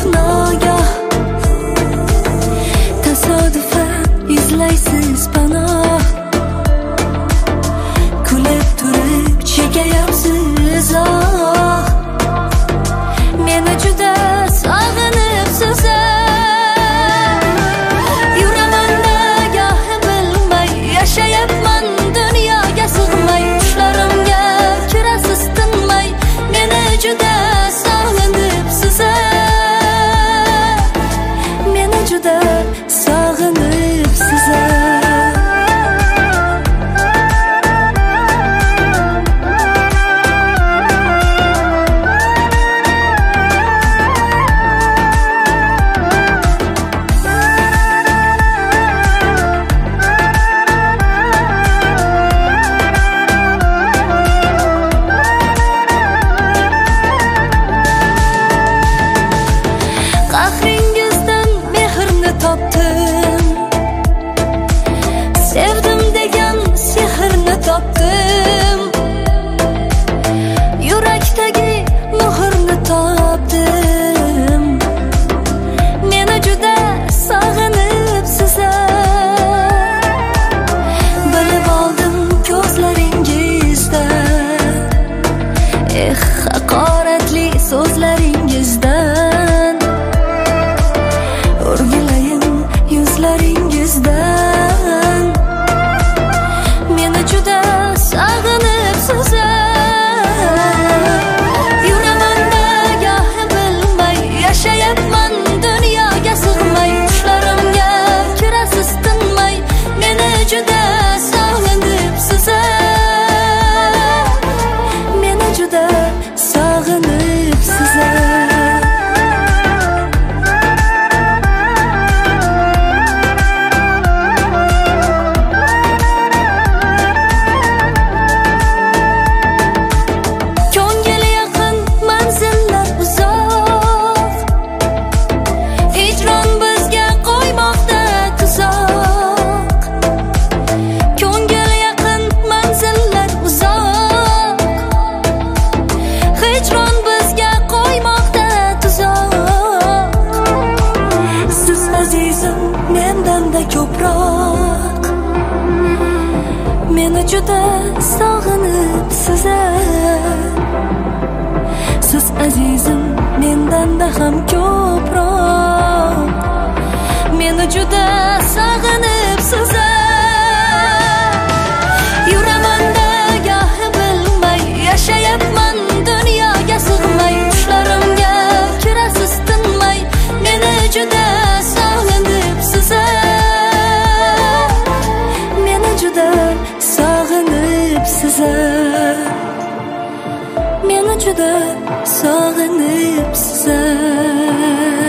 nogoh tasodifan izlaysiz panoh. Kulib turib chekayapsiz oh. Meni juda sog'inibsiz. Yuraman nogoh bilmay, yashayapman dunyoga sig'may. Tushlarimga kirasiz tinmay, meni juda sog'inibsiz. Meni juda sog'inibsiz. Qahringizdan mehrni topdim, sevdim degan sehrni topdim. Yurakdagi muhrni topdim. Meni juda sog'inibsiz. Bilib oldim ko'zlaringizdan, haqoratli so'zlaringizdan. O'rgilayin yuzlaringizdan. Meni juda sog'inibsiz. Yuraman nogoh bilmay, yashayapman dunyoga sig'may. Tushlarimga kirasiz tinmay, meni juda sog'inibsiz. Meni juda sog'inibsiz. Ko'ngil yaqin, manzillar uzoq. Hijron bizga qo'ymoqda tuzoq. Ko'ngil yaqin, manzillar uzoq. Hijron bizga qo'ymoqda tuzoq. Siz azizim mendan-da ko'proq. Meni juda sog'inibsiz. Siz azizim mendan-da ham ko'proq. Meni juda sog'inibsiz. Yuraman nogoh bilmay, yashayapman dunyoga sig'may. Tushlarimga kirasiz tinmay, meni juda sog'inibsiz. Meni juda sog'inibsiz. Meni juda sog'inibsiz.